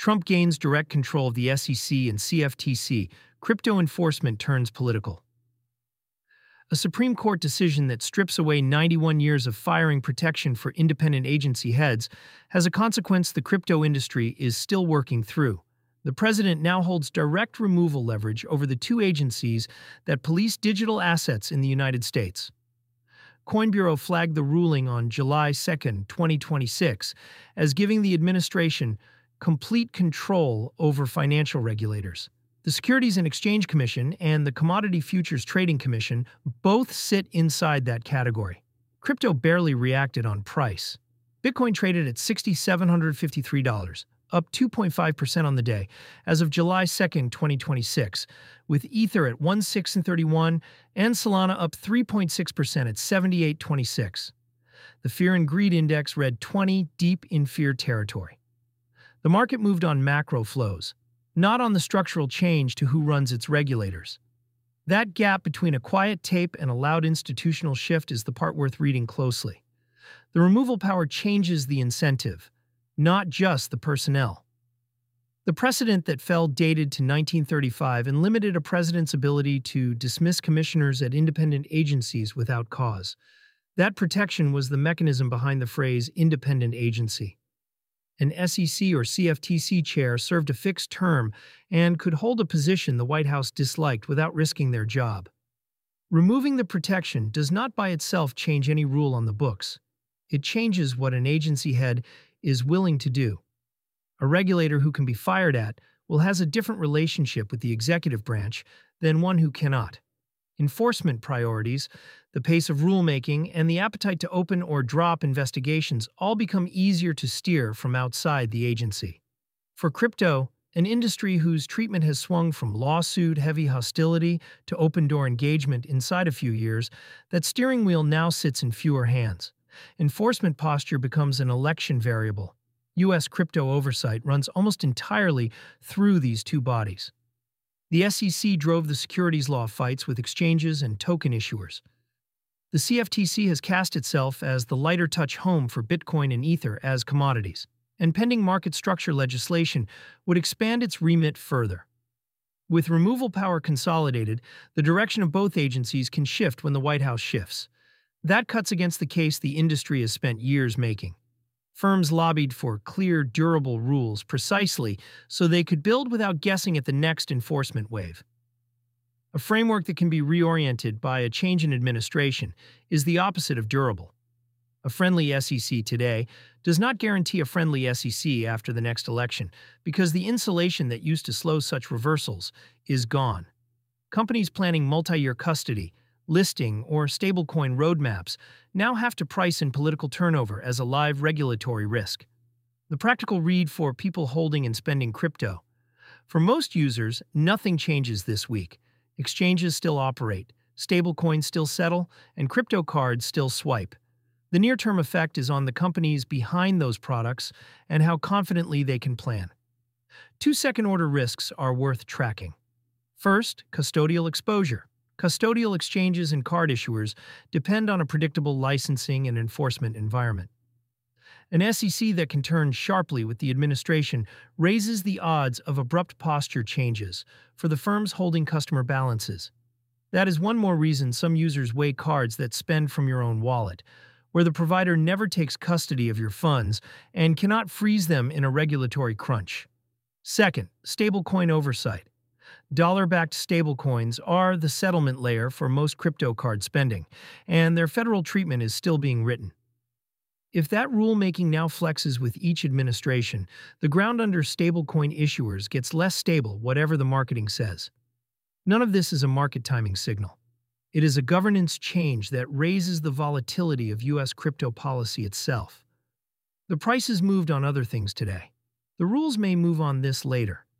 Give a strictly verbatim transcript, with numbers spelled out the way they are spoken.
Trump gains direct control of the S E C and C F T C. Crypto enforcement turns political. A Supreme Court decision that strips away ninety-one years of firing protection for independent agency heads has a consequence the crypto industry is still working through. The president now holds direct removal leverage over the two agencies that police digital assets in the United States. Coin Bureau flagged the ruling on July second, twenty twenty-six, as giving the administration complete control over financial regulators. The Securities and Exchange Commission and the Commodity Futures Trading Commission both sit inside that category. Crypto barely reacted on price. Bitcoin traded at six thousand seven hundred fifty-three dollars, up two point five percent on the day, as of July second, twenty twenty-six, with Ether at one thousand six hundred thirty-one and Solana up three point six percent at seventy-eight twenty-six. The Fear and Greed Index read twenty, deep in fear territory. The market moved on macro flows, not on the structural change to who runs its regulators. That gap between a quiet tape and a loud institutional shift is the part worth reading closely. The removal power changes the incentive, not just the personnel. The precedent that fell dated to nineteen thirty-five and limited a president's ability to dismiss commissioners at independent agencies without cause. That protection was the mechanism behind the phrase independent agency. An S E C or C F T C chair served a fixed term and could hold a position the White House disliked without risking their job. Removing the protection does not by itself change any rule on the books. It changes what an agency head is willing to do. A regulator who can be fired at will has a different relationship with the executive branch than one who cannot. Enforcement priorities, the pace of rulemaking, and the appetite to open or drop investigations all become easier to steer from outside the agency. For crypto, an industry whose treatment has swung from lawsuit-heavy hostility to open-door engagement inside a few years, that steering wheel now sits in fewer hands. Enforcement posture becomes an election variable. U S crypto oversight runs almost entirely through these two bodies. The S E C drove the securities law fights with exchanges and token issuers. The C F T C has cast itself as the lighter touch home for Bitcoin and Ether as commodities, and pending market structure legislation would expand its remit further. With removal power consolidated, the direction of both agencies can shift when the White House shifts. That cuts against the case the industry has spent years making. Firms lobbied for clear, durable rules precisely so they could build without guessing at the next enforcement wave. A framework that can be reoriented by a change in administration is the opposite of durable. A friendly S E C today does not guarantee a friendly S E C after the next election because the insulation that used to slow such reversals is gone. Companies planning multi-year custody, listing, or stablecoin roadmaps now have to price in political turnover as a live regulatory risk. The practical read for people holding and spending crypto. For most users, nothing changes this week. Exchanges still operate, stablecoins still settle, and crypto cards still swipe. The near-term effect is on the companies behind those products and how confidently they can plan. Two second-order risks are worth tracking. First, custodial exposure. Custodial exchanges and card issuers depend on a predictable licensing and enforcement environment. An S E C that can turn sharply with the administration raises the odds of abrupt posture changes for the firms holding customer balances. That is one more reason some users weigh cards that spend from your own wallet, where the provider never takes custody of your funds and cannot freeze them in a regulatory crunch. Second, stablecoin oversight. Dollar-backed stablecoins are the settlement layer for most crypto card spending, and their federal treatment is still being written. If that rulemaking now flexes with each administration, the ground under stablecoin issuers gets less stable, whatever the marketing says. None of this is a market timing signal. It is a governance change that raises the volatility of U S crypto policy itself. The prices moved on other things today. The rules may move on this later.